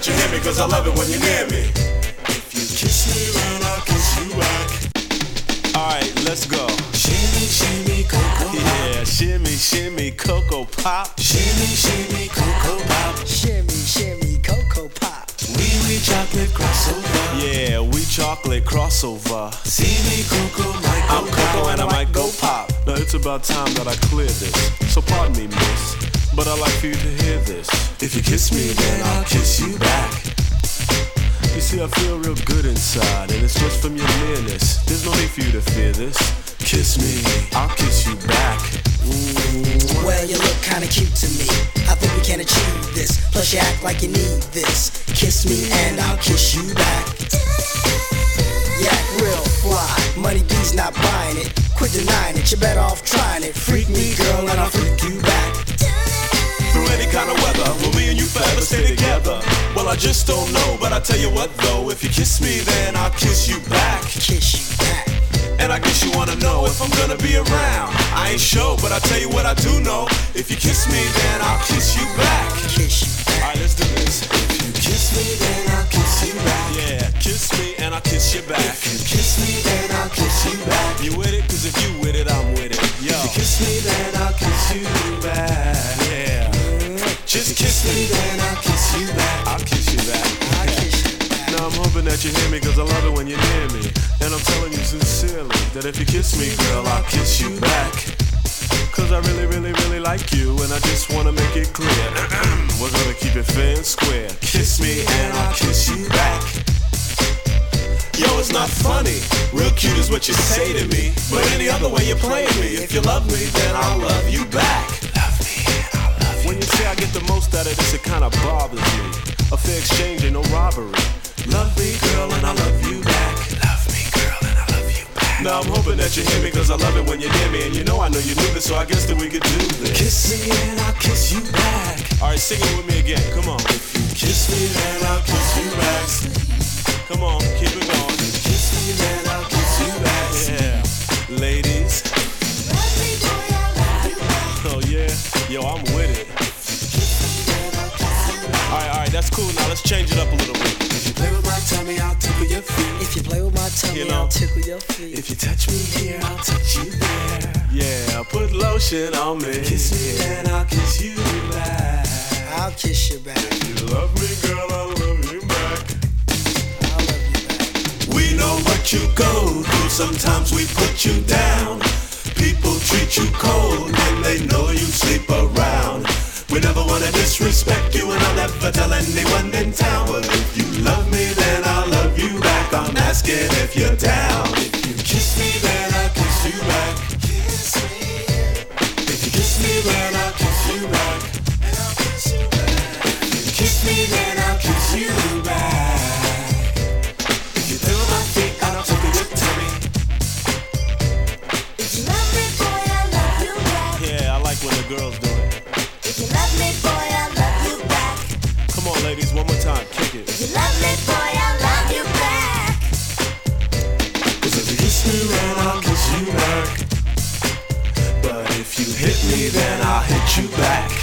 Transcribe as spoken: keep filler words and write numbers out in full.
that you hear me, cause I love it when you're near me. If you kiss me, then I'll kiss you back. Alright, let's go. Shimmy, shimmy, cocoa pop. Yeah, shimmy, shimmy, cocoa pop. Shimmy, shimmy, cocoa pop. Shimmy, shimmy, cocoa pop. Wee wee chocolate crossover. Yeah, we chocolate crossover. See me, Coco, might go I'm Coco pop. and I might go pop. Now it's about time that I clear this, so pardon me, miss, but I'd like for you to hear this. If you kiss me, then I'll kiss you back. You see, I feel real good inside, and it's just from your nearness. There's no need for you to fear this. Kiss me, I'll kiss you back. Mm. Well, you look kinda cute to me. I think we can achieve this. Plus you act like you need this. Kiss me and I'll kiss you back. You act real fly. Money D's not buying it. Quit denying it, you're better off trying it. Freak me, girl, and I'll freak you back. Through any kind of weather, will me and you forever stay together? Well, I just don't know, but I tell you what though, if you kiss me, then I'll kiss you back. Kiss you back. And I guess you wanna know if I'm gonna be around. I ain't sure, but I tell you what I do know. If you kiss me, then I'll kiss you back. Kiss you back. Alright, let's do this. if you kiss me, then I'll kiss you back. Yeah, kiss me and I'll kiss you back. If you kiss me, then I'll kiss you back. You with it? Cause if you with it, I'm with it. Yo. If you kiss me, then I'll kiss you back. Yeah. Just kiss me, then I'll kiss you back. I'll kiss you back. I'll kiss you back. Now I'm hoping that you hear me, cause I love it when you're near me. And I'm telling you sincerely that if you kiss me, girl, I'll kiss you back. Cause I really, really, really like you, and I just wanna make it clear. We're gonna keep it fair and square. Kiss me and I'll kiss you back. Yo, it's not funny. Real cute is what you say to me, but any other way you play me. If you love me, then I'll love you back. Love me and I'll love you. When you say I get the most out of this, it kinda bothers me. A fair exchange ain't no robbery. Love me, girl, and I love you back. Love me, girl, and I love you back. Now I'm hoping that you hear me, cause I love it when you're near me. And you know I know you knew this, so I guess that we could do this. Kiss me and I'll kiss you back. Alright, sing it with me again, come on. If you kiss me, then I'll kiss you back. Come on, keep it going. Kiss me, then I'll kiss you back. Yeah, ladies. Oh yeah, yo, I'm with it. Alright, alright, that's cool. Now let's change it up a little bit. If you play with my tummy, I'll tickle your feet. If you play with my tummy, You know. I'll tickle your feet. If you touch me here, I'll touch you there. Yeah, put lotion on me. Kiss me, then I'll kiss you back. I'll kiss you back. You love me, girl, I love you back. I'll love you back. We know what you go through. Sometimes we put you down. People treat you cold when they know you sleep around. We never wanna disrespect you, and I'll never tell anyone in town. But if you love me, then I'll love you back. I'm asking if you're down. If you kiss me, then I'll kiss you back. Kiss me. If you kiss me, then I'll kiss you back. And I'll kiss you back. If you kiss me, then I'll kiss you back. If you feel my feet, and I'll tickle your tummy. If you love me, boy, I love you back. Yeah, I like when the girls do it. If you love me, boy, I love you back. Come on, ladies, one more time, kick it. If you love me, boy, I love you back. Cause if you kiss me, then I'll kiss you back. But if you hit me, then I'll hit you back.